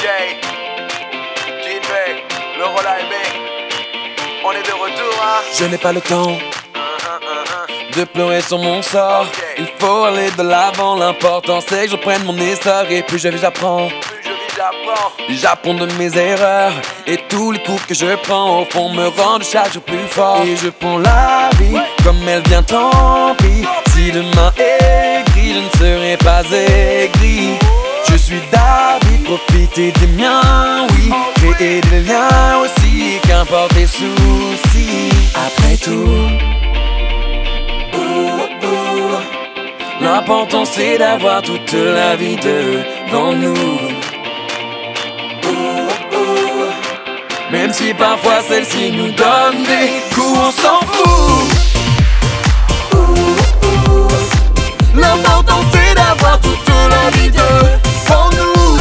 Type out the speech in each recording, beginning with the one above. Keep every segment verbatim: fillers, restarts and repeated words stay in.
Jinbei, le rôle A B. On est de retour, hein. Je n'ai pas le temps de pleurer sur mon sort. Okay. Il faut aller de l'avant. L'important c'est que je prenne mon essor. Et plus je vis j'apprends. Plus je vis j'apprends. J'apprends de mes erreurs. Et tous les coups que je prends au fond me rendent chaque jour plus fort. Et je prends la vie comme elle vient, tant pis. Si demain est gris, je ne serai pas aigri. Je suis David, profiter des miens, oui. Créer des liens aussi, qu'importe les soucis. Après tout, l'important c'est d'avoir toute la vie devant nous. Même si parfois celle-ci nous donne des coups, on s'en fout. L'important c'est d'avoir toute la vie devant nous.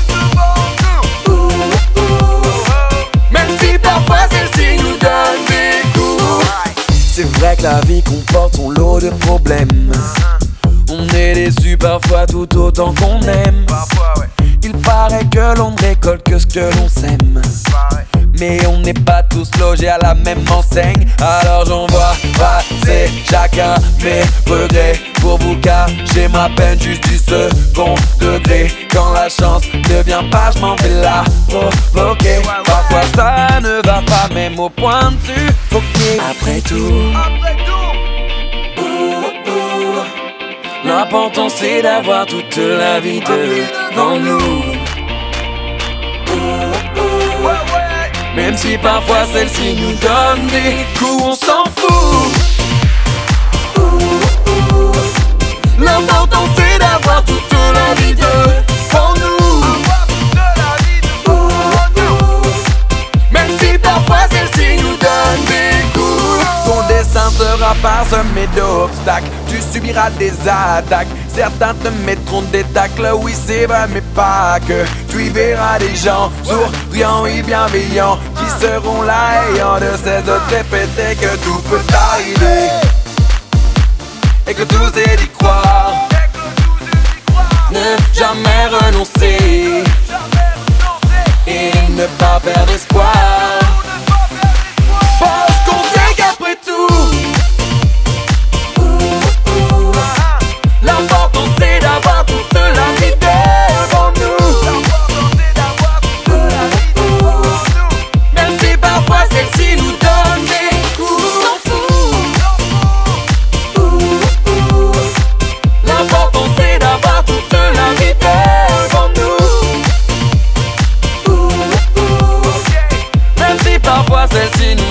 Même si parfois celle-ci nous donne des coups. C'est vrai que la vie comporte son lot de problèmes. On est déçu parfois tout autant qu'on aime. Il paraît que l'on ne récolte que ce que l'on sème. Mais on n'est pas tous logés à la même enseigne. Alors j'en vois passer chacun mes regrets. Pour vous cacher ma peine juste du second degré. Quand la chance ne vient pas, je m'en vais la provoquer. Parfois ça ne va pas, même au point de suffoquer. Après tout, l'important c'est d'avoir toute la vie devant nous. Même si parfois celle-ci nous donne des coups, on s'en fout. L'important c'est d'avoir toute la vie devant nous. Même si parfois celle-ci nous donne des coups. Ton destin sera parsemé d'obstacles. Tu subiras des attaques. Certains te mettront des tacles, oui c'est vrai mais pas que. Tu y verras des gens souriants et bienveillants qui seront là ayant de cesse de te répéter que tout peut arriver et que tout c'est d'y croire. Ne jamais renoncer et ne pas perdre espoir. Parce qu'on sait qu'après tout, l'important c'est d'avoir toute la vie devant nous. Même si parfois celle-ci nous donne des coups, on s'en fout. L'important c'est d'avoir toute la vie devant nous. Même si parfois celle-ci nous